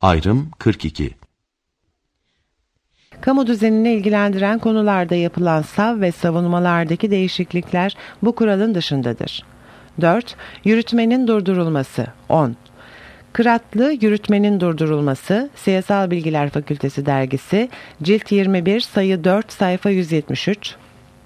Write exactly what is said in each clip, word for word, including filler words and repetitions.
Ayrım kırk iki. Kamu düzenini ilgilendiren konularda yapılan sav ve savunmalardaki değişiklikler bu kuralın dışındadır. dört. Yürütmenin durdurulması. on. Kıratlı yürütmenin durdurulması, Siyasal Bilgiler Fakültesi Dergisi, cilt yirmi bir, sayı dört, sayfa yüz yetmiş üç.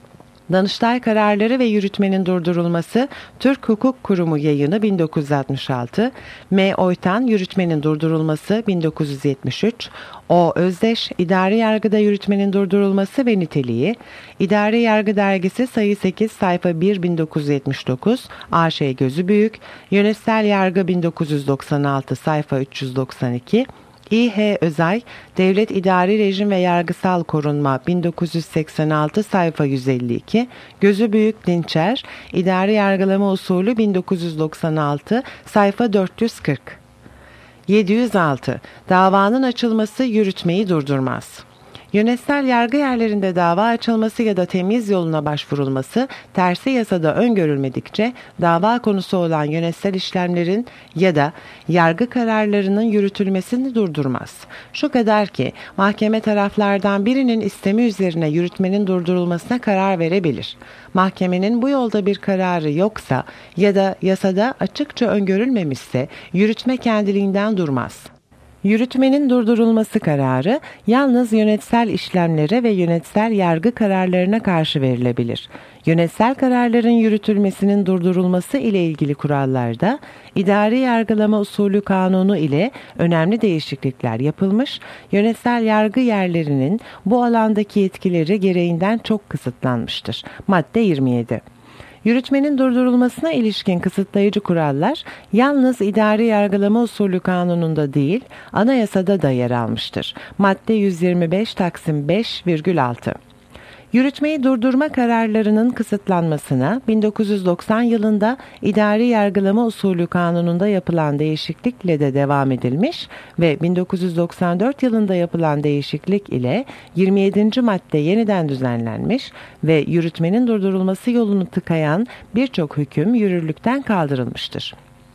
Danıştay kararları ve yürütmenin durdurulması, Türk Hukuk Kurumu yayını bin dokuz yüz altmış altı, M. Oytan, yürütmenin durdurulması bin dokuz yüz yetmiş üç, O. Özdeş, İdari Yargıda yürütmenin durdurulması ve niteliği, İdari Yargı Dergisi, sayı sekiz, sayfa bir, bin dokuz yüz yetmiş dokuz, A Ş Gözübüyük, Yönetsel Yargı bin dokuz yüz doksan altı, sayfa üç yüz doksan iki, İ H Özay, Devlet İdari Rejim ve Yargısal Korunma bin dokuz yüz seksen altı, sayfa yüz elli iki, Gözübüyük Dinçer, İdari Yargılama Usulü bin dokuz yüz doksan altı, sayfa dört yüz kırk. yedi yüz altı. Davanın açılması yürütmeyi durdurmaz. Yönetsel yargı yerlerinde dava açılması ya da temyiz yoluna başvurulması tersi yasada öngörülmedikçe dava konusu olan yönetsel işlemlerin ya da yargı kararlarının yürütülmesini durdurmaz. Şu kadar ki mahkeme taraflardan birinin istemi üzerine yürütmenin durdurulmasına karar verebilir. Mahkemenin bu yolda bir kararı yoksa ya da yasada açıkça öngörülmemişse yürütme kendiliğinden durmaz. Yürütmenin durdurulması kararı yalnız yönetsel işlemlere ve yönetsel yargı kararlarına karşı verilebilir. Yönetsel kararların yürütülmesinin durdurulması ile ilgili kurallarda İdari Yargılama Usulü Kanunu ile önemli değişiklikler yapılmış, yönetsel yargı yerlerinin bu alandaki yetkileri gereğinden çok kısıtlanmıştır. Madde yirmi yedi. Yürütmenin durdurulmasına ilişkin kısıtlayıcı kurallar yalnız İdari Yargılama Usulü Kanunu'nda değil, Anayasa'da da yer almıştır. Madde yüz yirmi beş Taksim beş virgül altı. Yürütmeyi durdurma kararlarının kısıtlanmasına bin dokuz yüz doksan yılında İdari Yargılama Usulü Kanunu'nda yapılan değişiklikle de devam edilmiş ve bin dokuz yüz doksan dört yılında yapılan değişiklik ile yirmi yedinci madde yeniden düzenlenmiş ve yürütmenin durdurulması yolunu tıkayan birçok hüküm yürürlükten kaldırılmıştır.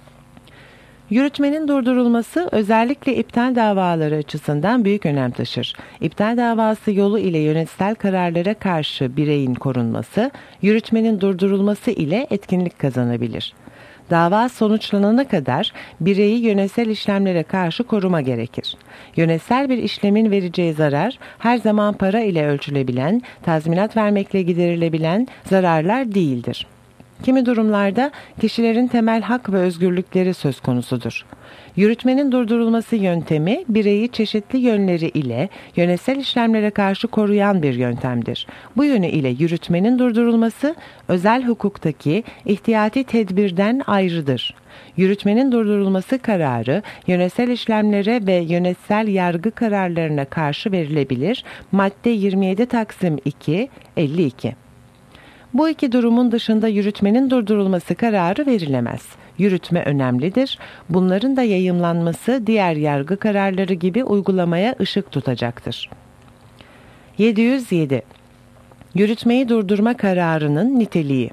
Yürütmenin durdurulması özellikle iptal davaları açısından büyük önem taşır. İptal davası yolu ile yönetsel kararlara karşı bireyin korunması, yürütmenin durdurulması ile etkinlik kazanabilir. Dava sonuçlanana kadar bireyi yönetsel işlemlere karşı koruma gerekir. Yönetsel bir işlemin vereceği zarar her zaman para ile ölçülebilen, tazminat vermekle giderilebilen zararlar değildir. Kimi durumlarda kişilerin temel hak ve özgürlükleri söz konusudur. Yürütmenin durdurulması yöntemi bireyi çeşitli yönleri ile yönetsel işlemlere karşı koruyan bir yöntemdir. Bu yönü ile yürütmenin durdurulması özel hukuktaki ihtiyati tedbirden ayrıdır. Yürütmenin durdurulması kararı yönetsel işlemlere ve yönetsel yargı kararlarına karşı verilebilir. Madde yirmi yedi Taksim iki elli iki. Bu iki durumun dışında yürütmenin durdurulması kararı verilemez. Yürütme önemlidir. Bunların da yayımlanması diğer yargı kararları gibi uygulamaya ışık tutacaktır. yedi yüz yedi. Yürütmeyi durdurma kararının niteliği.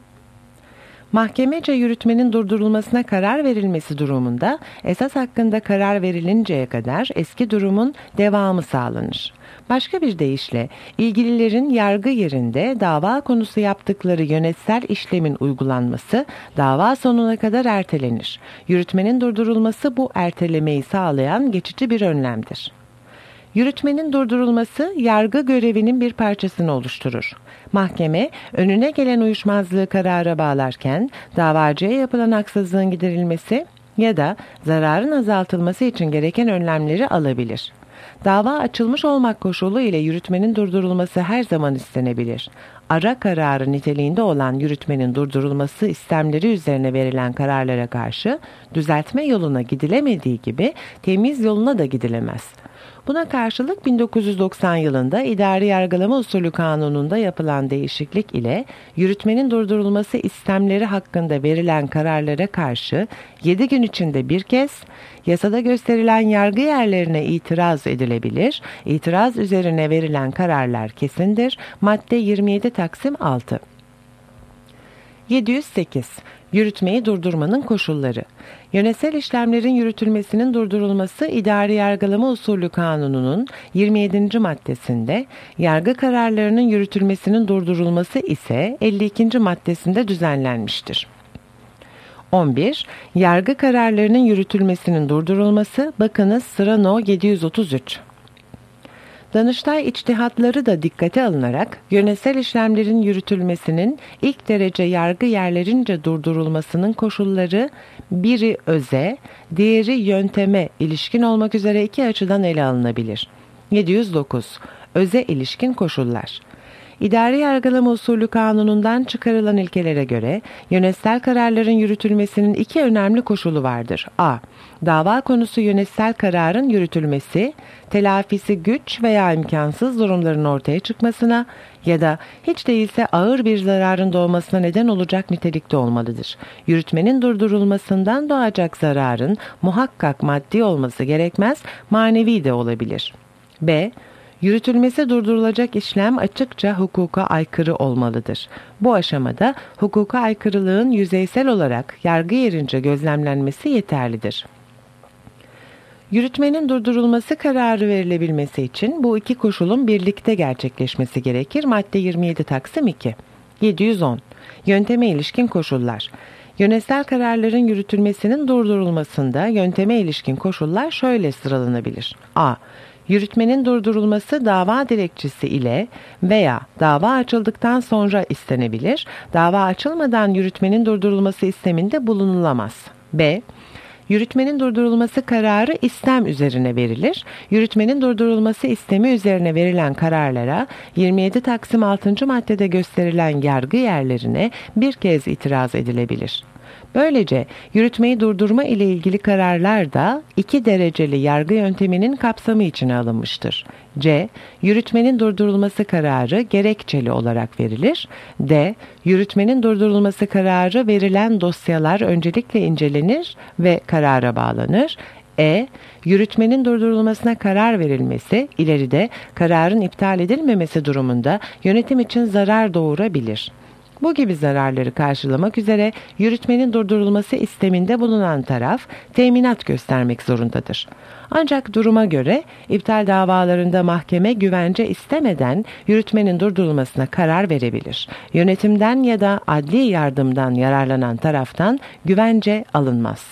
Mahkemece yürütmenin durdurulmasına karar verilmesi durumunda esas hakkında karar verilinceye kadar eski durumun devamı sağlanır. Başka bir deyişle ilgililerin yargı yerinde dava konusu yaptıkları yönetsel işlemin uygulanması dava sonuna kadar ertelenir. Yürütmenin durdurulması bu ertelemeyi sağlayan geçici bir önlemdir. Yürütmenin durdurulması yargı görevinin bir parçasını oluşturur. Mahkeme önüne gelen uyuşmazlığı karara bağlarken davacıya yapılan haksızlığın giderilmesi ya da zararın azaltılması için gereken önlemleri alabilir. Dava açılmış olmak koşulu ile yürütmenin durdurulması her zaman istenebilir. Ara kararı niteliğinde olan yürütmenin durdurulması istemleri üzerine verilen kararlara karşı düzeltme yoluna gidilemediği gibi temyiz yoluna da gidilemez. Buna karşılık bin dokuz yüz doksan yılında İdari Yargılama Usulü Kanunu'nda yapılan değişiklik ile yürütmenin durdurulması istemleri hakkında verilen kararlara karşı yedi gün içinde bir kez yasada gösterilen yargı yerlerine itiraz edilebilir. İtiraz üzerine verilen kararlar kesindir. Madde yirmi yedi Taksim altı. yedi yüz sekiz. Yürütmeyi durdurmanın koşulları. Yönetsel işlemlerin yürütülmesinin durdurulması İdari Yargılama Usulü Kanunu'nun yirmi yedinci maddesinde, yargı kararlarının yürütülmesinin durdurulması ise elli ikinci maddesinde düzenlenmiştir. on bir. Yargı kararlarının yürütülmesinin durdurulması, bakınız sıra no yedi yüz otuz üç. Danıştay içtihatları da dikkate alınarak yönetsel işlemlerin yürütülmesinin ilk derece yargı yerlerince durdurulmasının koşulları biri öze, diğeri yönteme ilişkin olmak üzere iki açıdan ele alınabilir. yedi yüz dokuz. Öze ilişkin koşullar. İdari Yargılama Usulü Kanunu'ndan çıkarılan ilkelere göre yönetsel kararların yürütülmesinin iki önemli koşulu vardır. A. Dava konusu yönetsel kararın yürütülmesi, telafisi güç veya imkansız durumların ortaya çıkmasına ya da hiç değilse ağır bir zararın doğmasına neden olacak nitelikte olmalıdır. Yürütmenin durdurulmasından doğacak zararın muhakkak maddi olması gerekmez, manevi de olabilir. B. Yürütülmesi durdurulacak işlem açıkça hukuka aykırı olmalıdır. Bu aşamada hukuka aykırılığın yüzeysel olarak yargı yerince gözlemlenmesi yeterlidir. Yürütmenin durdurulması kararı verilebilmesi için bu iki koşulun birlikte gerçekleşmesi gerekir. Madde yirmi yedi Taksim iki. yedi yüz on. Yönteme ilişkin koşullar. Yönetsel kararların yürütülmesinin durdurulmasında yönteme ilişkin koşullar şöyle sıralanabilir. A. Yürütmenin durdurulması dava dilekçesi ile veya dava açıldıktan sonra istenebilir. Dava açılmadan yürütmenin durdurulması isteminde bulunulamaz. B. Yürütmenin durdurulması kararı istem üzerine verilir. Yürütmenin durdurulması istemi üzerine verilen kararlara yirmi yedi Taksim altıncı maddede gösterilen yargı yerlerine bir kez itiraz edilebilir. Böylece yürütmeyi durdurma ile ilgili kararlar da iki dereceli yargı yönteminin kapsamı içine alınmıştır. C. Yürütmenin durdurulması kararı gerekçeli olarak verilir. D. Yürütmenin durdurulması kararı verilen dosyalar öncelikle incelenir ve karara bağlanır. E. Yürütmenin durdurulmasına karar verilmesi, ileride kararın iptal edilmemesi durumunda yönetim için zarar doğurabilir. Bu gibi zararları karşılamak üzere yürütmenin durdurulması isteminde bulunan taraf teminat göstermek zorundadır. Ancak duruma göre iptal davalarında mahkeme güvence istemeden yürütmenin durdurulmasına karar verebilir. Yönetimden ya da adli yardımdan yararlanan taraftan güvence alınmaz.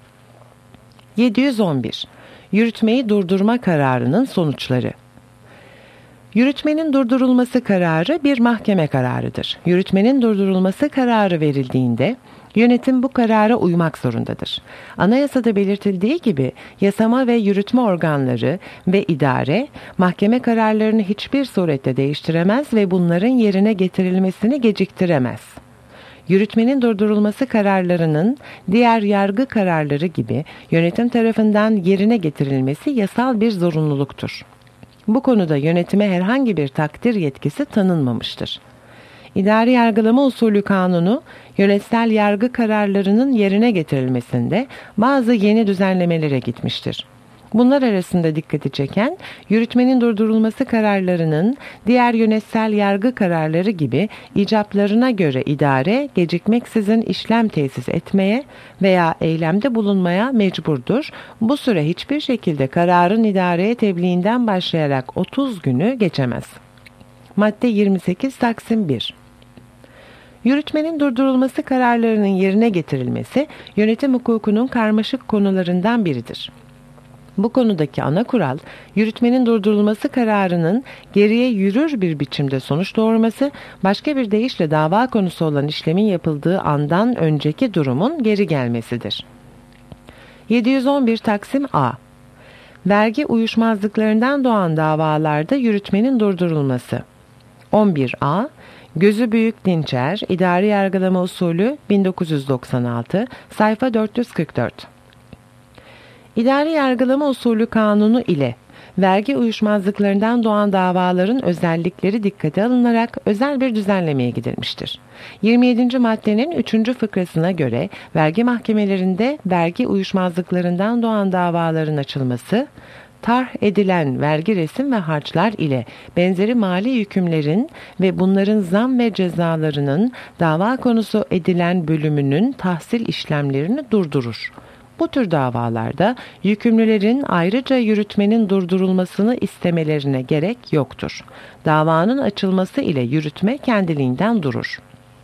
yedi yüz on bir. Yürütmeyi durdurma kararının sonuçları. Yürütmenin durdurulması kararı bir mahkeme kararıdır. Yürütmenin durdurulması kararı verildiğinde yönetim bu karara uymak zorundadır. Anayasada belirtildiği gibi yasama ve yürütme organları ve idare mahkeme kararlarını hiçbir surette değiştiremez ve bunların yerine getirilmesini geciktiremez. Yürütmenin durdurulması kararlarının diğer yargı kararları gibi yönetim tarafından yerine getirilmesi yasal bir zorunluluktur. Bu konuda yönetime herhangi bir takdir yetkisi tanınmamıştır. İdari Yargılama Usulü Kanunu, yönetsel yargı kararlarının yerine getirilmesinde bazı yeni düzenlemelere gitmiştir. Bunlar arasında dikkati çeken, yürütmenin durdurulması kararlarının diğer yönetsel yargı kararları gibi icaplarına göre idare gecikmeksizin işlem tesis etmeye veya eylemde bulunmaya mecburdur. Bu süre hiçbir şekilde kararın idareye tebliğinden başlayarak otuz günü geçemez. Madde yirmi sekiz Taksim bir. Yürütmenin durdurulması kararlarının yerine getirilmesi yönetim hukukunun karmaşık konularından biridir. Bu konudaki ana kural, yürütmenin durdurulması kararının geriye yürür bir biçimde sonuç doğurması, başka bir deyişle dava konusu olan işlemin yapıldığı andan önceki durumun geri gelmesidir. yedi yüz on bir Taksim A. Vergi uyuşmazlıklarından doğan davalarda yürütmenin durdurulması. on bir A. Gözü Büyük Dinçer, İdari Yargılama Usulü bin dokuz yüz doksan altı, sayfa dört yüz kırk dört. İdari Yargılama Usulü Kanunu ile vergi uyuşmazlıklarından doğan davaların özellikleri dikkate alınarak özel bir düzenlemeye gidilmiştir. yirmi yedinci maddenin üçüncü fıkrasına göre vergi mahkemelerinde vergi uyuşmazlıklarından doğan davaların açılması, tarh edilen vergi resim ve harçlar ile benzeri mali yükümlerin ve bunların zam ve cezalarının dava konusu edilen bölümünün tahsil işlemlerini durdurur. Bu tür davalarda yükümlülerin ayrıca yürütmenin durdurulmasını istemelerine gerek yoktur. Davanın açılması ile yürütme kendiliğinden durur.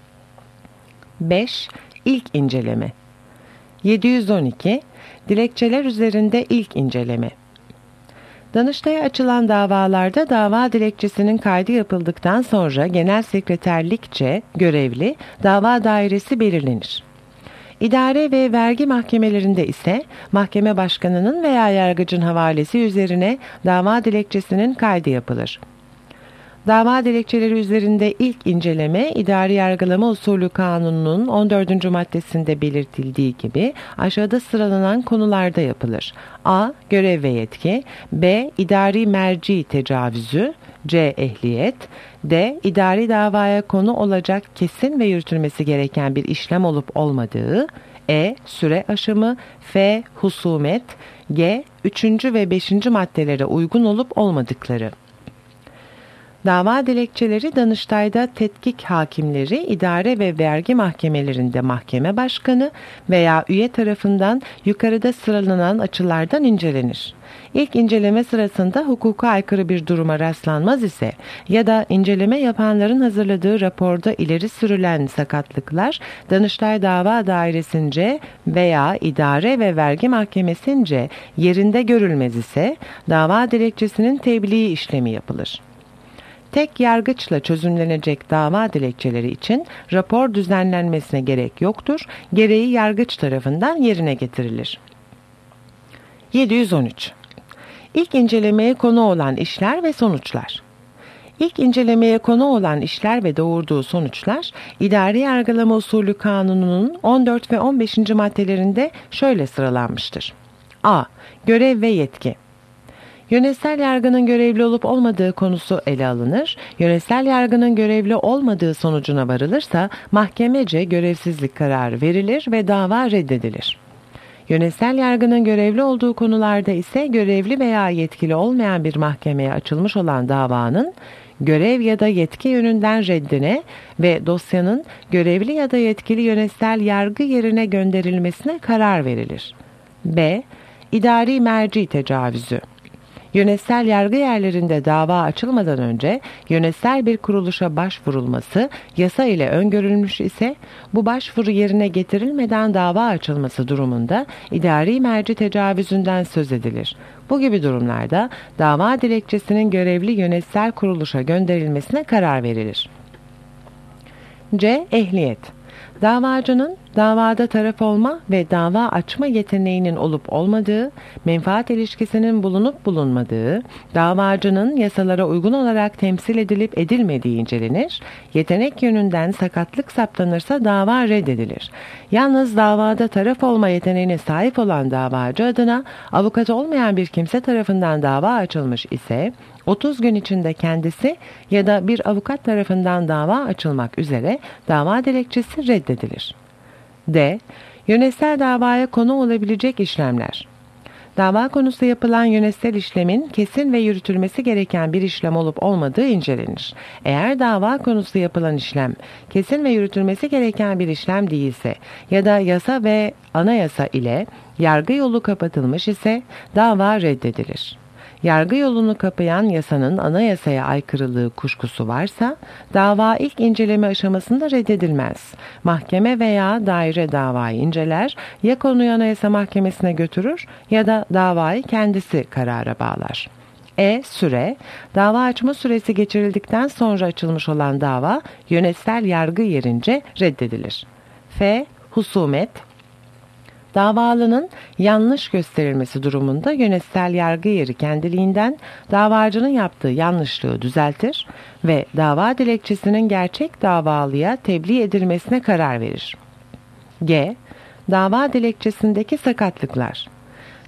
beş. İlk inceleme. yedi yüz on iki. Dilekçeler üzerinde ilk inceleme. Danıştay'a açılan davalarda dava dilekçesinin kaydı yapıldıktan sonra genel sekreterlikçe görevli dava dairesi belirlenir. İdare ve vergi mahkemelerinde ise mahkeme başkanının veya yargıcın havalesi üzerine dava dilekçesinin kaydı yapılır. Dava dilekçeleri üzerinde ilk inceleme, idari yargılama usulü kanununun on dördüncü maddesinde belirtildiği gibi aşağıda sıralanan konularda yapılır. A. Görev ve yetki. B. İdari merci tecavüzü. C. Ehliyet. D. İdari davaya konu olacak kesin ve yürütülmesi gereken bir işlem olup olmadığı. E. Süre aşımı. F. Husumet. G. Üçüncü ve beşinci maddelere uygun olup olmadıkları. Dava dilekçeleri Danıştay'da tetkik hakimleri, idare ve vergi mahkemelerinde mahkeme başkanı veya üye tarafından yukarıda sıralanan açılardan incelenir. İlk inceleme sırasında hukuka aykırı bir duruma rastlanmaz ise ya da inceleme yapanların hazırladığı raporda ileri sürülen sakatlıklar Danıştay Dava Dairesince veya idare ve vergi mahkemesince yerinde görülmez ise dava dilekçesinin tebliğ işlemi yapılır. Tek yargıçla çözümlenecek dava dilekçeleri için rapor düzenlenmesine gerek yoktur, gereği yargıç tarafından yerine getirilir. yedi yüz on üç. İlk incelemeye konu olan işler ve sonuçlar. İlk incelemeye konu olan işler ve doğurduğu sonuçlar, İdari Yargılama Usulü Kanunu'nun on dört ve on beşinci maddelerinde şöyle sıralanmıştır. A. Görev ve yetki. Yönetsel yargının görevli olup olmadığı konusu ele alınır. Yönetsel yargının görevli olmadığı sonucuna varılırsa mahkemece görevsizlik kararı verilir ve dava reddedilir. Yönetsel yargının görevli olduğu konularda ise görevli veya yetkili olmayan bir mahkemeye açılmış olan davanın görev ya da yetki yönünden reddine ve dosyanın görevli ya da yetkili yönetsel yargı yerine gönderilmesine karar verilir. B. İdari merci tecavüzü. Yönetsel yargı yerlerinde dava açılmadan önce yönetsel bir kuruluşa başvurulması yasa ile öngörülmüş ise bu başvuru yerine getirilmeden dava açılması durumunda idari merci tecavüzünden söz edilir. Bu gibi durumlarda dava dilekçesinin görevli yönetsel kuruluşa gönderilmesine karar verilir. C. Ehliyet. Davacının davada taraf olma ve dava açma yeteneğinin olup olmadığı, menfaat ilişkisinin bulunup bulunmadığı, davacının yasalara uygun olarak temsil edilip edilmediği incelenir, yetenek yönünden sakatlık saptanırsa dava reddedilir. Yalnız davada taraf olma yeteneğine sahip olan davacı adına avukat olmayan bir kimse tarafından dava açılmış ise, otuz gün içinde kendisi ya da bir avukat tarafından dava açılmak üzere dava dilekçesi reddedilir. D. Yönetsel davaya konu olabilecek işlemler. Dava konusu yapılan yönetsel işlemin kesin ve yürütülmesi gereken bir işlem olup olmadığı incelenir. Eğer dava konusu yapılan işlem kesin ve yürütülmesi gereken bir işlem değilse ya da yasa ve anayasa ile yargı yolu kapatılmış ise dava reddedilir. Yargı yolunu kapayan yasanın anayasaya aykırılığı kuşkusu varsa dava ilk inceleme aşamasında reddedilmez. Mahkeme veya daire davayı inceler, ya konuyu Anayasa Mahkemesi'ne götürür ya da davayı kendisi karara bağlar. E. Süre. Dava açma süresi geçirildikten sonra açılmış olan dava yönetsel yargı yerince reddedilir. F. Husumet. Davalının yanlış gösterilmesi durumunda yönetsel yargı yeri kendiliğinden davacının yaptığı yanlışlığı düzeltir ve dava dilekçesinin gerçek davalıya tebliğ edilmesine karar verir. G. Dava dilekçesindeki sakatlıklar.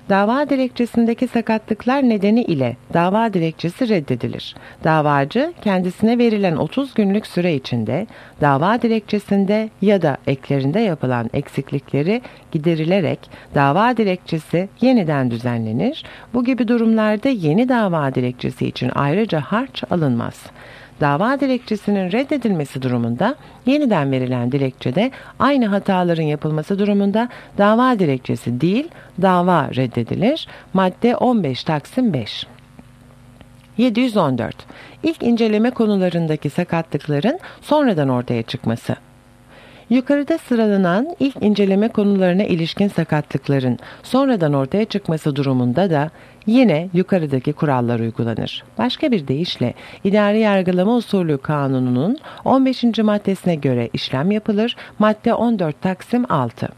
Dava dilekçesindeki sakatlıklar nedeni ile dava dilekçesi reddedilir. Davacı kendisine verilen otuz günlük süre içinde dava dilekçesinde ya da eklerinde yapılan eksiklikleri giderilerek dava dilekçesi yeniden düzenlenir. Bu gibi durumlarda yeni dava dilekçesi için ayrıca harç alınmaz. Dava dilekçesinin reddedilmesi durumunda yeniden verilen dilekçede aynı hataların yapılması durumunda dava dilekçesi değil, dava reddedilir. Madde on beş Taksim beş. yedi yüz on dört. İlk inceleme konularındaki sakatlıkların sonradan ortaya çıkması. Yukarıda sıralanan ilk inceleme konularına ilişkin sakatlıkların sonradan ortaya çıkması durumunda da yine yukarıdaki kurallar uygulanır. Başka bir deyişle İdari Yargılama Usulü Kanunu'nun on beşinci maddesine göre işlem yapılır. Madde on dört Taksim altı.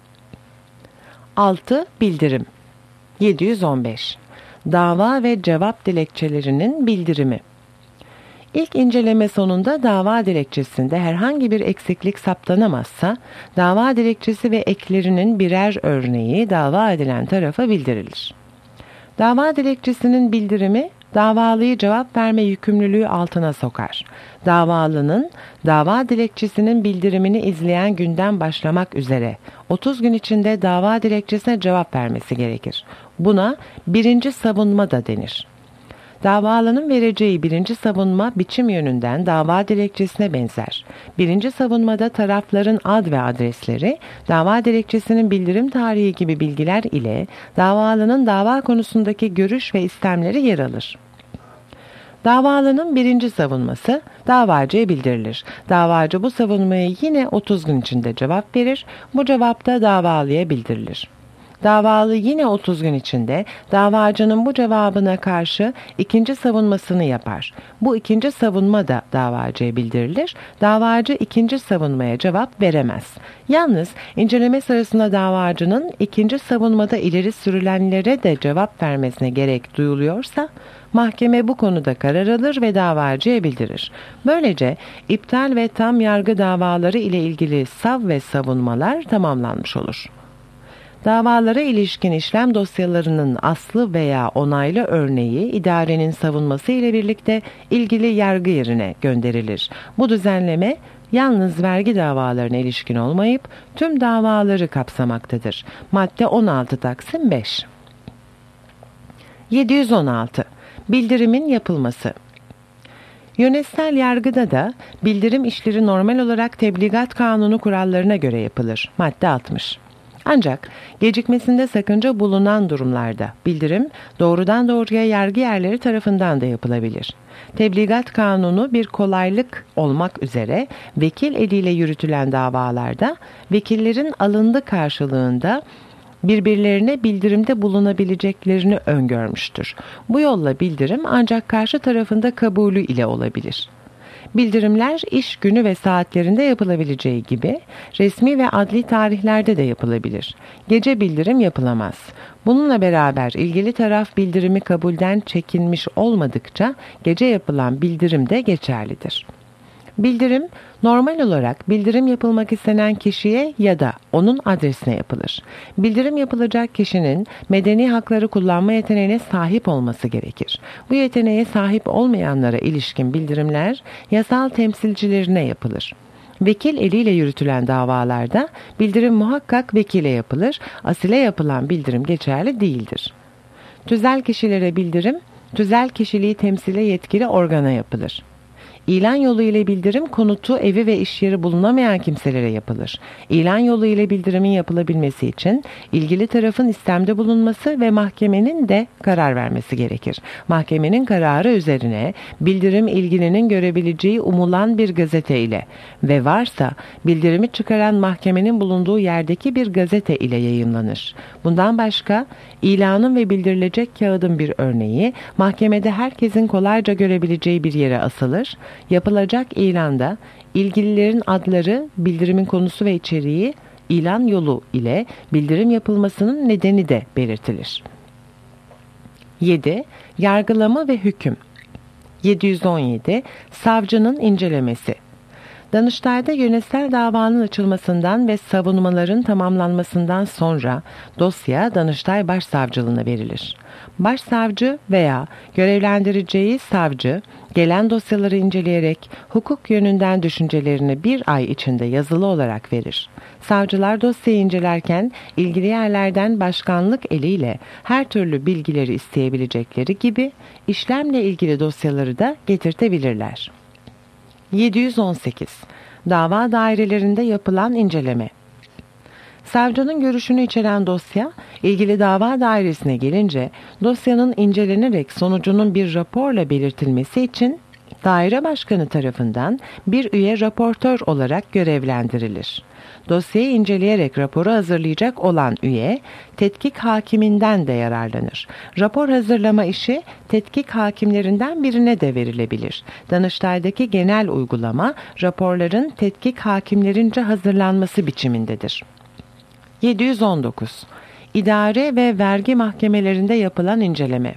altı. Bildirim. yedi yüz on beş. Dava ve cevap dilekçelerinin bildirimi. İlk inceleme sonunda dava dilekçesinde herhangi bir eksiklik saptanamazsa, dava dilekçesi ve eklerinin birer örneği dava edilen tarafa bildirilir. Dava dilekçesinin bildirimi, davalıyı cevap verme yükümlülüğü altına sokar. Davalının, dava dilekçesinin bildirimini izleyen günden başlamak üzere otuz gün içinde dava dilekçesine cevap vermesi gerekir. Buna birinci savunma da denir. Davalının vereceği birinci savunma biçim yönünden dava dilekçesine benzer. Birinci savunmada tarafların ad ve adresleri, dava dilekçesinin bildirim tarihi gibi bilgiler ile davalının dava konusundaki görüş ve istemleri yer alır. Davalının birinci savunması davacıya bildirilir. Davacı bu savunmaya yine otuz gün içinde cevap verir. Bu cevap da davalıya bildirilir. Davalı yine otuz gün içinde davacının bu cevabına karşı ikinci savunmasını yapar. Bu ikinci savunma da davacıya bildirilir. Davacı ikinci savunmaya cevap veremez. Yalnız inceleme sırasında davacının ikinci savunmada ileri sürülenlere de cevap vermesine gerek duyuluyorsa, mahkeme bu konuda karar alır ve davacıya bildirir. Böylece iptal ve tam yargı davaları ile ilgili sav ve savunmalar tamamlanmış olur. Davalara ilişkin işlem dosyalarının aslı veya onaylı örneği idarenin savunması ile birlikte ilgili yargı yerine gönderilir. Bu düzenleme yalnız vergi davalarına ilişkin olmayıp tüm davaları kapsamaktadır. Madde on altı Taksim beş. yedi yüz on altı. Bildirimin yapılması. Yönetsel yargıda da bildirim işleri normal olarak Tebligat Kanunu kurallarına göre yapılır. Madde altmış. Ancak gecikmesinde sakınca bulunan durumlarda bildirim doğrudan doğruya yargı yerleri tarafından da yapılabilir. Tebligat Kanunu bir kolaylık olmak üzere vekil eliyle yürütülen davalarda vekillerin alındı karşılığında birbirlerine bildirimde bulunabileceklerini öngörmüştür. Bu yolla bildirim ancak karşı tarafında kabulü ile olabilir. Bildirimler iş günü ve saatlerinde yapılabileceği gibi resmi ve adli tarihlerde de yapılabilir. Gece bildirim yapılamaz. Bununla beraber ilgili taraf bildirimi kabulden çekinmiş olmadıkça gece yapılan bildirim de geçerlidir. Bildirim, normal olarak bildirim yapılmak istenen kişiye ya da onun adresine yapılır. Bildirim yapılacak kişinin medeni hakları kullanma yeteneğine sahip olması gerekir. Bu yeteneğe sahip olmayanlara ilişkin bildirimler yasal temsilcilerine yapılır. Vekil eliyle yürütülen davalarda bildirim muhakkak vekile yapılır, asile yapılan bildirim geçerli değildir. Tüzel kişilere bildirim, tüzel kişiliği temsile yetkili organa yapılır. İlan yolu ile bildirim konutu, evi ve iş yeri bulunamayan kimselere yapılır. İlan yolu ile bildirimin yapılabilmesi için ilgili tarafın istemde bulunması ve mahkemenin de karar vermesi gerekir. Mahkemenin kararı üzerine bildirim ilgilinin görebileceği umulan bir gazete ile ve varsa bildirimi çıkaran mahkemenin bulunduğu yerdeki bir gazete ile yayımlanır. Bundan başka ilanın ve bildirilecek kağıdın bir örneği mahkemede herkesin kolayca görebileceği bir yere asılır. Yapılacak ilanda ilgililerin adları, bildirimin konusu ve içeriği ilan yolu ile bildirim yapılmasının nedeni de belirtilir. yedi. Yargılama ve hüküm. yedi yüz on yedi. Savcının incelemesi. Danıştay'da yönetsel davanın açılmasından ve savunmaların tamamlanmasından sonra dosya Danıştay Başsavcılığına verilir. Başsavcı veya görevlendireceği savcı gelen dosyaları inceleyerek hukuk yönünden düşüncelerini bir ay içinde yazılı olarak verir. Savcılar dosyayı incelerken ilgili yerlerden başkanlık eliyle her türlü bilgileri isteyebilecekleri gibi işlemle ilgili dosyaları da getirtebilirler. yedi yüz on sekiz. Dava dairelerinde yapılan inceleme. Savcının görüşünü içeren dosya, ilgili dava dairesine gelince dosyanın incelenerek sonucunun bir raporla belirtilmesi için daire başkanı tarafından bir üye raportör olarak görevlendirilir. Dosyayı inceleyerek raporu hazırlayacak olan üye, tetkik hakiminden de yararlanır. Rapor hazırlama işi tetkik hakimlerinden birine de verilebilir. Danıştay'daki genel uygulama, raporların tetkik hakimlerince hazırlanması biçimindedir. yedi yüz on dokuz. İdare ve vergi mahkemelerinde yapılan inceleme.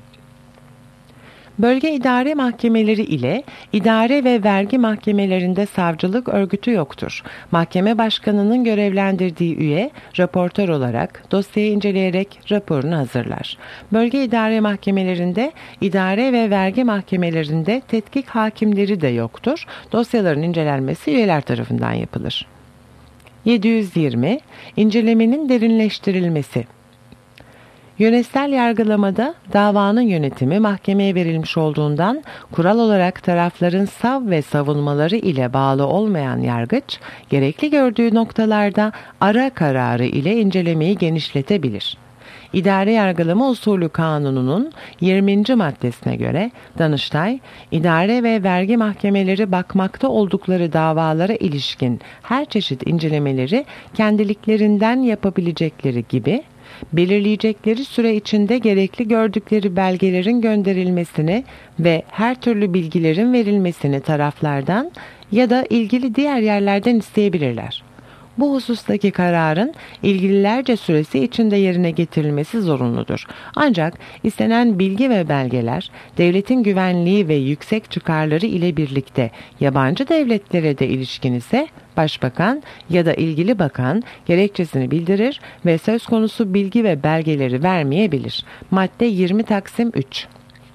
Bölge idare mahkemeleri ile idare ve vergi mahkemelerinde savcılık örgütü yoktur. Mahkeme başkanının görevlendirdiği üye, raportör olarak dosyayı inceleyerek raporunu hazırlar. Bölge idare mahkemelerinde, idare ve vergi mahkemelerinde tetkik hakimleri de yoktur. Dosyaların incelenmesi üyeler tarafından yapılır. yedi yüz yirmi. İncelemenin derinleştirilmesi. Yönetsel yargılamada davanın yönetimi mahkemeye verilmiş olduğundan kural olarak tarafların sav ve savunmaları ile bağlı olmayan yargıç, gerekli gördüğü noktalarda ara kararı ile incelemeyi genişletebilir. İdare Yargılama Usulü Kanunu'nun yirminci maddesine göre Danıştay, idare ve vergi mahkemeleri bakmakta oldukları davalara ilişkin her çeşit incelemeleri kendiliklerinden yapabilecekleri gibi, belirleyecekleri süre içinde gerekli gördükleri belgelerin gönderilmesini ve her türlü bilgilerin verilmesini taraflardan ya da ilgili diğer yerlerden isteyebilirler. Bu husustaki kararın ilgililerce süresi içinde yerine getirilmesi zorunludur. Ancak istenen bilgi ve belgeler devletin güvenliği ve yüksek çıkarları ile birlikte yabancı devletlere de ilişkin ise Başbakan ya da ilgili bakan gerekçesini bildirir ve söz konusu bilgi ve belgeleri vermeyebilir. Madde yirmi Taksim üç.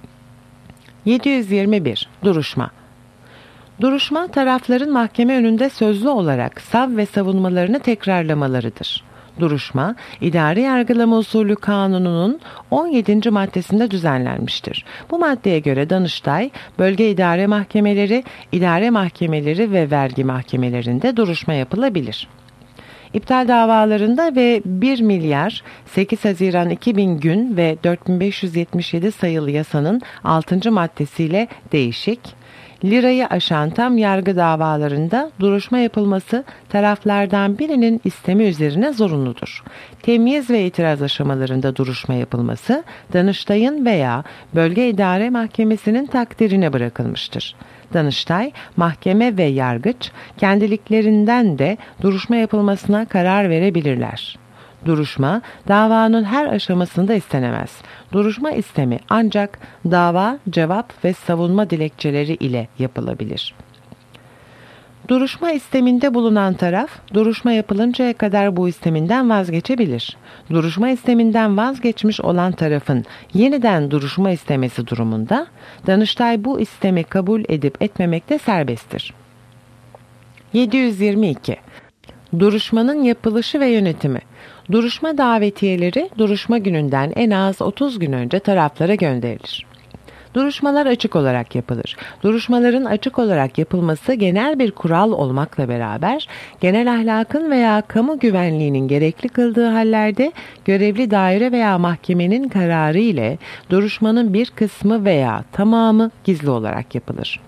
yedi yüz yirmi bir. Duruşma. Duruşma, tarafların mahkeme önünde sözlü olarak sav ve savunmalarını tekrarlamalarıdır. Duruşma, İdari Yargılama Usulü Kanunu'nun on yedinci maddesinde düzenlenmiştir. Bu maddeye göre Danıştay, bölge idare mahkemeleri, idare mahkemeleri ve vergi mahkemelerinde duruşma yapılabilir. İptal davalarında ve bir milyar sekiz Haziran iki bin gün ve dört bin beş yüz yetmiş yedi sayılı yasanın altıncı maddesiyle değişik, lirayı aşan tam yargı davalarında duruşma yapılması taraflardan birinin istemi üzerine zorunludur. Temyiz ve itiraz aşamalarında duruşma yapılması Danıştay'ın veya Bölge İdare Mahkemesi'nin takdirine bırakılmıştır. Danıştay, mahkeme ve yargıç kendiliklerinden de duruşma yapılmasına karar verebilirler. Duruşma, davanın her aşamasında istenemez. Duruşma istemi ancak dava, cevap ve savunma dilekçeleri ile yapılabilir. Duruşma isteminde bulunan taraf, duruşma yapılıncaya kadar bu isteminden vazgeçebilir. Duruşma isteminden vazgeçmiş olan tarafın yeniden duruşma istemesi durumunda, Danıştay bu istemi kabul edip etmemekte serbesttir. yedi yüz yirmi iki. Duruşmanın yapılışı ve yönetimi. Duruşma davetiyeleri duruşma gününden en az otuz gün önce taraflara gönderilir. Duruşmalar açık olarak yapılır. Duruşmaların açık olarak yapılması genel bir kural olmakla beraber, genel ahlakın veya kamu güvenliğinin gerekli kıldığı hallerde görevli daire veya mahkemenin kararı ile duruşmanın bir kısmı veya tamamı gizli olarak yapılır.